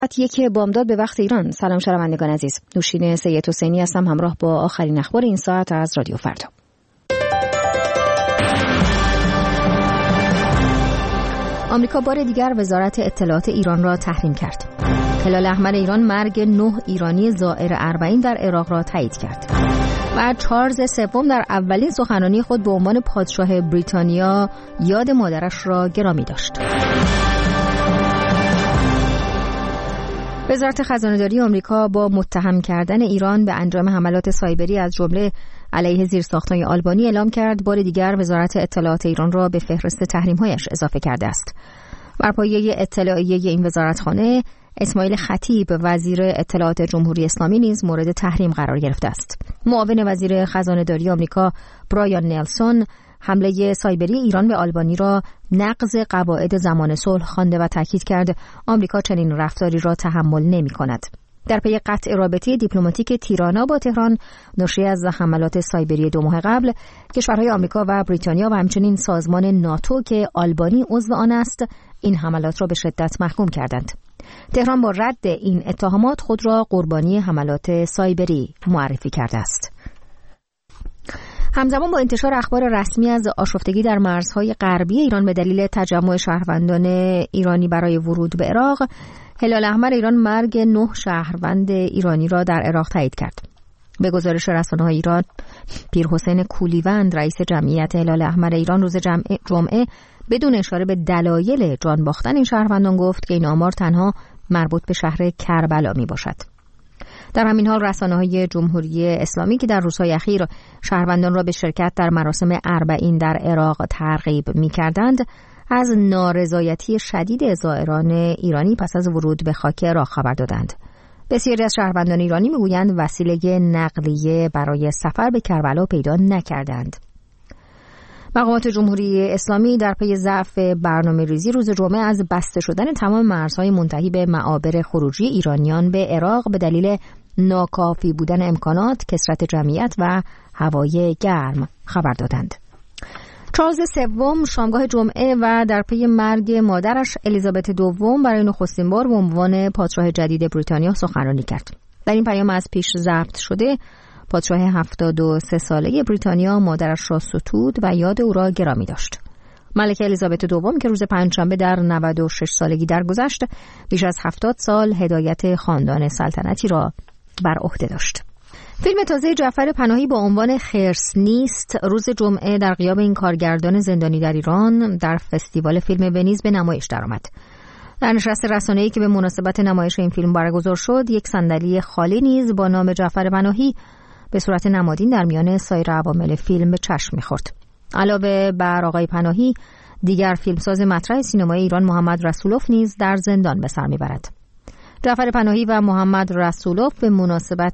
یک بامداد به وقت ایران. سلام شنوندگان عزیز، نوشین سید حسینی هستم همراه با آخرین اخبار این ساعت از رادیو فردا. آمریکا بار دیگر وزارت اطلاعات ایران را تحریم کرد. هلال احمر ایران مرگ 9 ایرانی زائر اربعین در عراق را تایید کرد. و چارلز سوم در اولین سخنرانی خود به عنوان پادشاه بریتانیا یاد مادرش را گرامی داشت. وزارت خزانه‌داری آمریکا با متهم کردن ایران به انجام حملات سایبری از جمله علیه زیرساخت‌های آلبانی اعلام کرد بار دیگر وزارت اطلاعات ایران را به فهرست تحریم‌هایش اضافه کرده است. بر پایه اطلاعیه این وزارتخانه، اسماعیل خطیب وزیر اطلاعات جمهوری اسلامی نیز مورد تحریم قرار گرفته است. معاون وزیر خزانه‌داری آمریکا برایان نلسون حمله سایبری ایران به آلبانی را نقض قواعد زمان صلح خوانده و تاکید کرد آمریکا چنین رفتاری را تحمل نمی‌کند. در پی قطع رابطه دیپلماتیک تیرانا با تهران ناشی از حملات سایبری 2 ماه قبل، کشورهای آمریکا و بریتانیا و همچنین سازمان ناتو که آلبانی عضو آن است، این حملات را به شدت محکوم کردند. تهران با رد این اتهامات خود را قربانی حملات سایبری معرفی کرده است. همزمان با انتشار اخبار رسمی از آشفتگی در مرزهای غربی ایران به دلیل تجمع شهروندان ایرانی برای ورود به عراق، هلال احمر ایران مرگ 9 شهروند ایرانی را در عراق تایید کرد. به گزارش رسانه‌های ایران، پیرحسین کولیوند رئیس جمعیت هلال احمر ایران روز جمعه بدون اشاره به دلایل جان باختن این شهروندان گفت که این آمار تنها مربوط به شهر کربلا می باشد. در همین حال رسانه‌های جمهوری اسلامی که در روزهای اخیر شهروندان را به شرکت در مراسم اربعین در عراق ترغیب می‌کردند، از نارضایتی شدید زائران ایرانی پس از ورود به خاک عراق خبر دادند. بسیاری از شهروندان ایرانی می‌گویند وسیله نقلیه برای سفر به کربلا پیدا نکردند. مقامات جمهوری اسلامی در پی ضعف برنامه‌ریزی روز جمعه از بسته شدن تمام مرزهای منتهی به معابر خروجی ایرانیان به عراق به دلیل ناکافی بودن امکانات، کثرت جمعیت و هوای گرم خبر دادند. چارلز سوم شامگاه جمعه و در پی مرگ مادرش الیزابت دوم برای نخستین بار به عنوان پادشاه جدید بریتانیا سخنرانی کرد. در این پیام از پیش ضبط شده، پادشاه 73 ساله بریتانیا مادرش را ستود و یاد او را گرامی داشت. ملکه الیزابت دوم که روز پنجشنبه در 96 سالگی درگذشت، بیش از 70 سال هدایت خاندان سلطنتی را بر عهده داشت. فیلم تازه جعفر پناهی با عنوان خرس نیست روز جمعه در غیاب این کارگردان زندانی در ایران در فستیوال فیلم ونیز به نمایش درآمد. در نشست رسانه‌ای که به مناسبت نمایش این فیلم برگزار شد، یک صندلی خالی نیز با نام جعفر پناهی به صورت نمادین در میان سایر عوامل فیلم به چشم می‌خورد. علاوه بر آقای پناهی، دیگر فیلمساز مطرح سینمای ایران محمد رسولوف نیز در زندان به سر می‌برد. جعفر پناهی و محمد رسولوف به مناسبت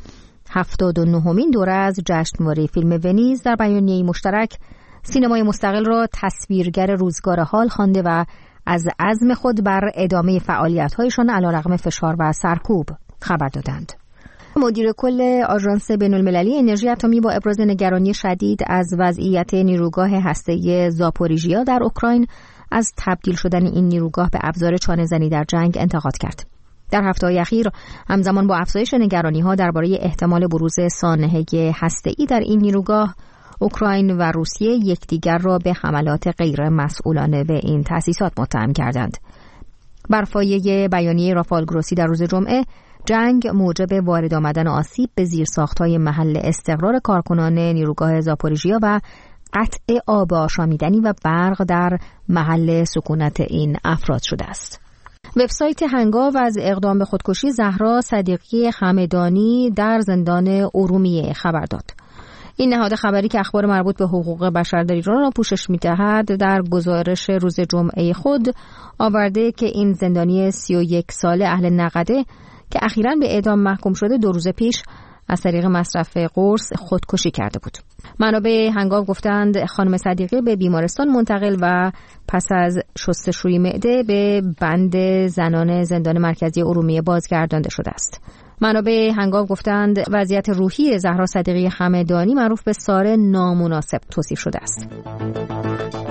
79مین دوره از جشنواره فیلم ونیز در بیانیه‌ای مشترک سینمای مستقل را تصویرگر روزگار حال خوانده و از عزم خود بر ادامه فعالیت‌هایشان علیرغم فشار و سرکوب خبر دادند. مدیر کل آژانس بین‌المللی انرژی اتمی با ابراز نگرانی شدید از وضعیت نیروگاه هسته‌ای زاپوریژیا در اوکراین از تبدیل شدن این نیروگاه به ابزار چانه‌زنی در جنگ انتقاد کرد. در هفته‌های اخیر همزمان با افزایش نگرانی‌ها درباره احتمال بروز سانحه هسته‌ای در این نیروگاه، اوکراین و روسیه یکدیگر را به حملات غیر مسئولانه به این تأسیسات متهم کردند. بر پایه بیانیه رافال گروسی در روز جمعه، جنگ موجب وارد آمدن آسیب به زیرساخت‌های محل استقرار کارکنان نیروگاه زاپوریژیا و قطع آب آشامیدنی و برق در محل سکونت این افراد شده است. وبسایت هنگاو از اقدام به خودکشی زهرا صدیقی همدانی در زندان ارومیه خبر داد. این نهاد خبری که اخبار مربوط به حقوق بشر در ایران را پوشش می‌دهد، در گزارش روز جمعه خود آورده که این زندانی 31 ساله اهل نقده که اخیراً به اعدام محکوم شده 2 روز پیش از طریق مصرف قرص خودکشی کرده بود. منابع هنگاو گفتند خانم صدیقی به بیمارستان منتقل و پس از شستشوی معده به بند زنان زندان مرکزی ارومیه بازگردانده شده است. منابع هنگاو گفتند وضعیت روحی زهرا صدیقی همدانی معروف به سار نامناسب توصیف شده است.